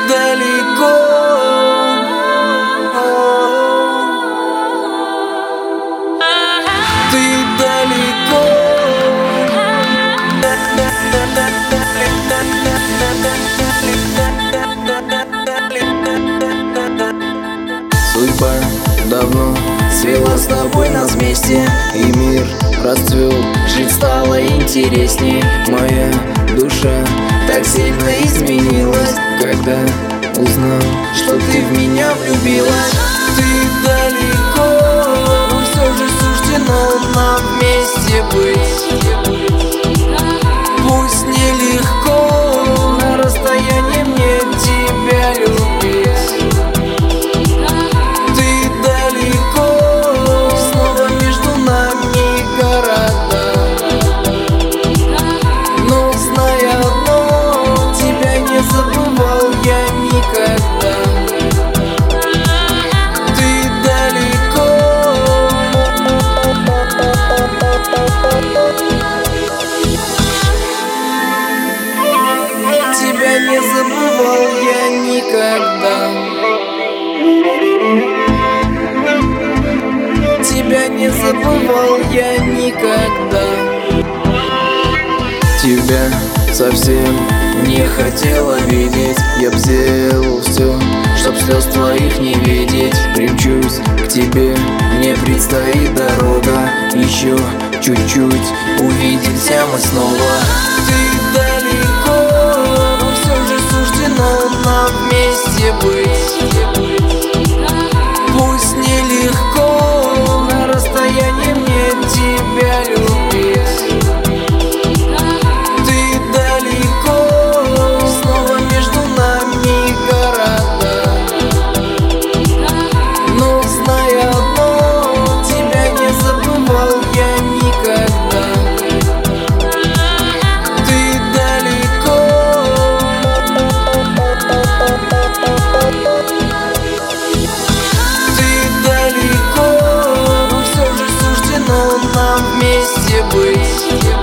далеко, ты далеко. Судьба давно свела с тобой нас вместе, и мир расцвел, жить стало интересней. Моя душа так сильно изменилась, когда узнал, что ты в меня влюбилась. Ты далеко, но все же суждено нам вместе быть. Пусть нелегко на расстоянии мне тебя любить. Ты далеко, снова между нами города. Но зная одно, тебя не забывал я никогда. Ты далеко, тебя не забывал я никогда. Тебя не забывал я никогда. Тебя совсем не хотела видеть. Я б сделал все, чтоб слез твоих не видеть. Примчусь к тебе, мне предстоит дорога. Еще чуть-чуть, увидимся мы снова. Ты далеко, но все же суждено нам вместе быть. Пусть нелегко на расстоянии мне тебя любить. Ты далеко, снова между нами города. Но зная одно, тебя не забывал я никогда. Ты далеко, ты далеко, но все же суждено нам вместе быть.